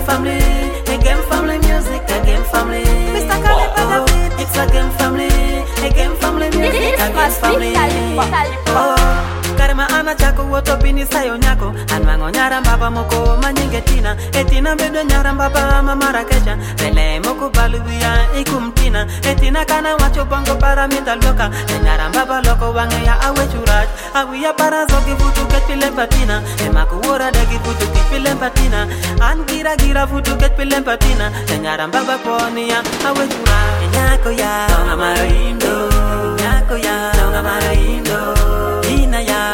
family, a game family music, a game family. Mr. Calipa, it's a game family, a game family music, a game family. Karma ana chako woto bini sayo nyako anwango nyara mbaba moko manyinge tina etina bedo nyara mbaba mamara kecha rele moko baluya ikumtina etina kana wacho bongo para mitaloka nyara mbaba loko wange ya awe churaj awiya para zogi futu ketpile patina emako wora dagi futu ketpile patina angira gira futu ketpile patina nyara mbaba poni ya awe churaj nyako ya tonga maro indo nyako ya tonga maro indo ina ya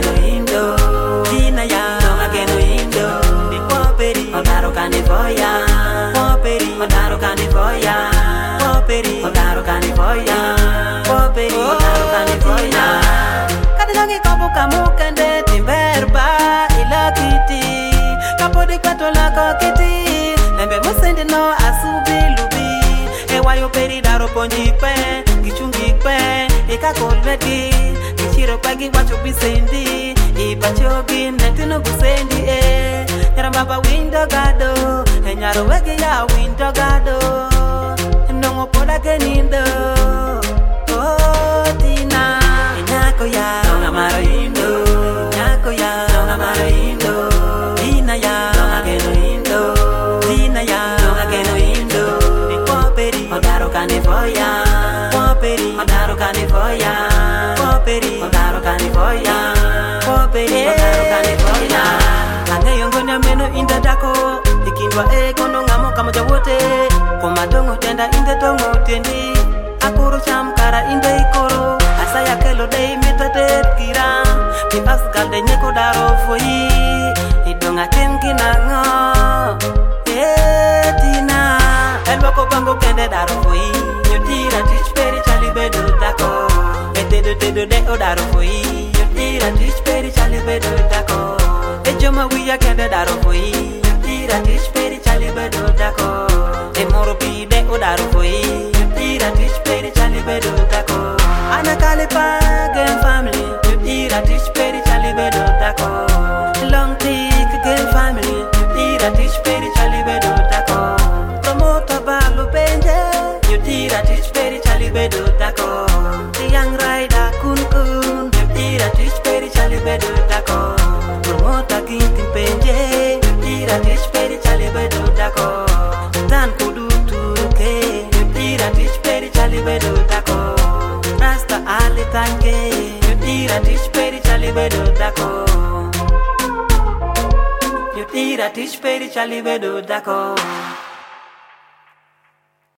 Odaro canifoya, poperi. Odaro canifoya, poperi. Odaro canifoya, poperi. Odaro canifoya. Kadilangi kapo kamu kende timberba ilakiti. Kapo de kwato la kokiti. Lembe musende no asubi lubi. Ewayo peri daro ponji pe, gichungi pe. Eka kolveti, gichiro pagi wacho bisendi. Ipachogi netino busendi Nyarambaba window gado Nyaro wege ya window gado Nongo poda genindo Oh tina Nyako ya Tonga maro indo Nyako ya Tonga maro indo Tina ya Tonga geno indo Tina ya Tonga geno indo Poperi Odaro canifoya Poperi Odaro canifoya Poperi Odaro canifoya Poperi Odaro canifoya Angeyongonya meno inda dako Ikindwa kono ngamo kamo jawote Komadongo tenda inde tongo tendi Akuru chamkara inde ikoro Asaya kelo dey mitadet kira Mi asgal de nyeko daro foyi Idonga tenkina ngo Tina Elwako bango kende daro foyi Nyotira tich peri chali bedo dako Dedo de odaro foyi Nyotira tich peri chali bedo dako Ejoma wiya kende daro foyi Nyotira tich peri chali bedo dako Emoro pide odaro foyi Nyotira tich peri chali bedo dako Ana Calipa game family Nyotira tich peri chali bedo dako Long tick game family Nyotira tich peri chali bedo dako Promoter balu benje Nyotira tich peri chali bedo dako The young rider kun kun Nyotira tich peri chali bedo dako Promoter kinti penje Nyotira tich peri chali bedo dako Dan kudu turuke Nyotira tich peri chali bedo dako Rasta ali tanke Nyotira tich peri chali bedo dako Nyotira tich peri chali bedo dako